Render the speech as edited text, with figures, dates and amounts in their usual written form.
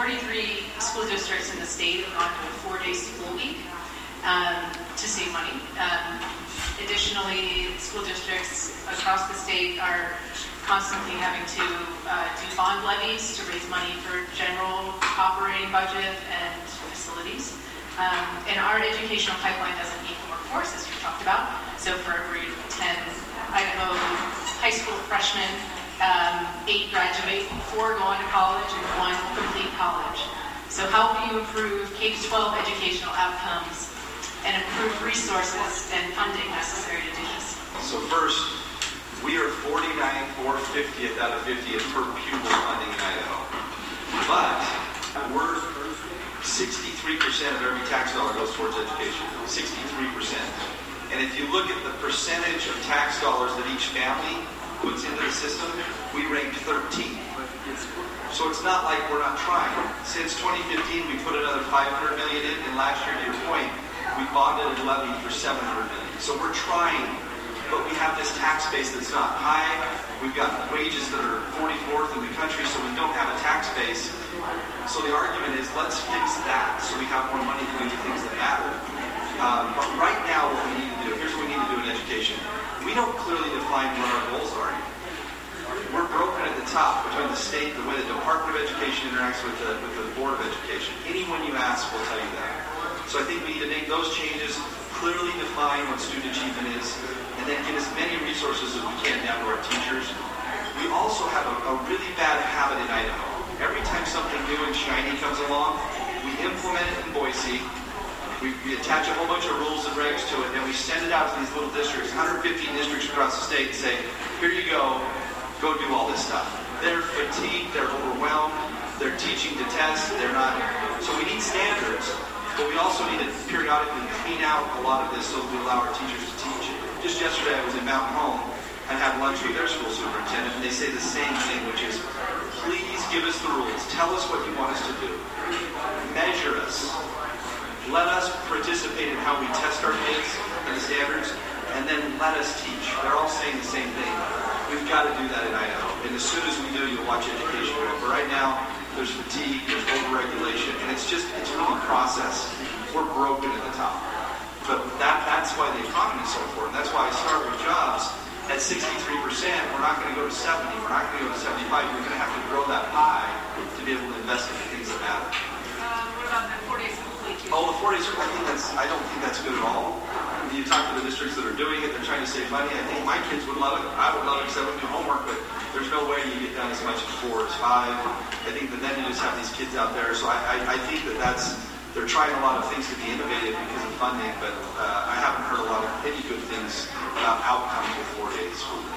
43 school districts in the state have gone to a 4-day school week to save money. Additionally, school districts across the state are constantly having to do bond levies to raise money for general operating budget and facilities. And our educational pipeline doesn't need more workforce, as you talked about. So for every 10 Idaho high school freshmen, 8 graduate, 4 go on to college, and 1 complete college. So how do you improve K-12 educational outcomes and improve resources and funding necessary to do this? So first, we are 49th or 50th out of 50th per pupil funding in Idaho. But we're 63% of every tax dollar goes towards education. 63%. And if you look at the percentage of tax dollars that each family puts into the system, we ranked 13th. So it's not like we're not trying. Since 2015, we put another $500 million in, and last year, to your point, we bonded and levied for $700 million. So we're trying, but we have this tax base that's not high. We've got wages that are 44th in the country, so we don't have a tax base. So the argument is, let's fix that so we have more money to do the things that matter. But right now, what we need to do, here's what we need to do in education. We don't clearly define what our goals are. We're broken at the top between the state, the way the Department of Education interacts with the Board of Education. Anyone you ask will tell you that. So I think we need to make those changes, clearly define what student achievement is, and then get as many resources as we can down to our teachers. We also have a really bad habit in Idaho. Every time something new and shiny comes along, we implement it in Boise. We attach a whole bunch of rules and regs to it, and we send it out to these little districts, 115 districts across the state, and say, here you go do all this stuff. They're fatigued, they're overwhelmed, they're teaching to test, they're not. So we need standards, but we also need to periodically clean out a lot of this so we allow our teachers to teach. Just yesterday I was in Mountain Home and had lunch with their school superintendent, and they say the same thing, which is, please give us the rules. Tell us what you want us to do. Measure us. Let us participate in how we test our kids and the standards, and then let us teach. They're all saying the same thing. We've got to do that in Idaho. And as soon as we do, you'll watch education grow. But right now, there's fatigue, there's overregulation, and it's really process. We're broken at the top. But that's why the economy is so important. That's why I start with jobs at 63%. We're not going to go to 70. We're not going to go to 75. We're going to have to grow that pie to be able to invest in the things that matter. What about the 4 days complete? Oh, the 4 days, I don't think that's good at all. You talk to the districts that are doing it, they're trying to save money. I think my kids would love it. I would love it because I wouldn't do homework, but there's no way you get done as much as 4 as 5. I think that then you just have these kids out there. So I think they're trying a lot of things to be innovative because of funding, but I haven't heard any good things about outcomes with 4 days.